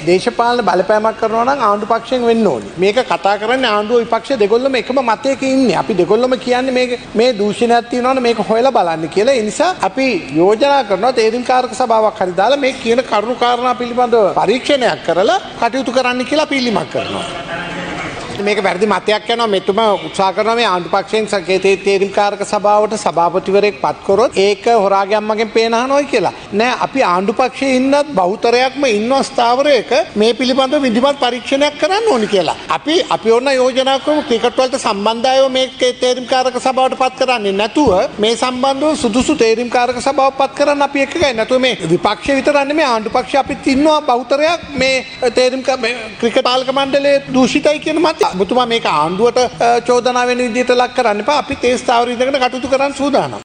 දේශපාලන බලපෑමක් කරනවා නම් ආණ්ඩු පක්ෂයෙන් වෙන්න ඕනේ. මේක කතා කරන්නේ ආණ්ඩුව විපක්ෂ දෙගොල්ලම එකම මතයක ඉන්නේ. අපි දෙගොල්ලම කියන්නේ මේ දූෂණයක් තියෙනවනේ මේක හොයලා බලන්න කියලා. ඒ නිසා අපි යෝජනා කරනවා තේරීම්කාරක සභාවක් හරි දාලා මේ කියන කරුණු කාරණා පිළිබඳව පරීක්ෂණයක් කරලා කටයුතු කරන්න කියලා අපි ඉල්ලීමක් කරනවා. මේක වැරදි මතයක් යනවා මෙතුමා උත්සාහ කරනවා මේ ආණ්ඩු පක්ෂයෙන් තේරීම්කාරක සභාවට සභාපතිවරයෙක් පත් කරොත් ඒක හොරාගේ අම්මගෙන් පේන අහනෝයි කියලා. නෑ අපි ආණ්ඩු පක්ෂයේ ඉන්නත් බහුතරයක්ම ඉන්නවා ස්ථාවරයක මේ පිළිබඳව විධිමත් පරීක්ෂණයක් කරන්න ඕනි කියලා. අපි ඕන යෝජනා කරමු ක්‍රිකට් වලට සම්බන්ධ අයව මේ තේරීම්කාරක සභාවට පත් කරන්නේ නැතුව මේ සම්බන්ධව සුදුසු තේරීම්කාරක සභාවක් පත් කරන්න අපි එකගයි. නැතුව මේ විපක්ෂය විතර නෙමෙයි ආණ්ඩු පක්ෂය අපිත් ඉන්නවා බහුතරයක් මේ ක්‍රිකට් පාලක මණ්ඩලයේ දූෂිතයි කියන මතය. ඔබතුමා මේක ආණ්ඩුවට චෝදනා වෙන විදිහට ලක් කරන්න එපා. අපි තේ ස්ථාවර ඉඳගෙන කටයුතු කරන්න සූදානම්.